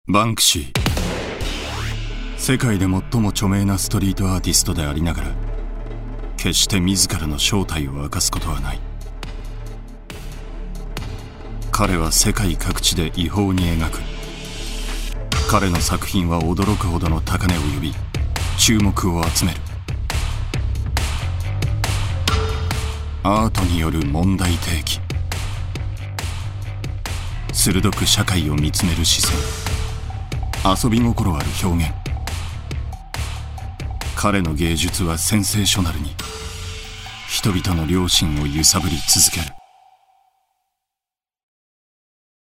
バンクシー、世界で最も著名なストリートアーティストでありながら、決して自らの正体を明かすことはない。彼は世界各地で違法に描く。彼の作品は驚くほどの高値を呼び、注目を集める。アートによる問題提起、鋭く社会を見つめる視線、遊び心ある表現。彼の芸術はセンセーショナルに人々の良心を揺さぶり続ける。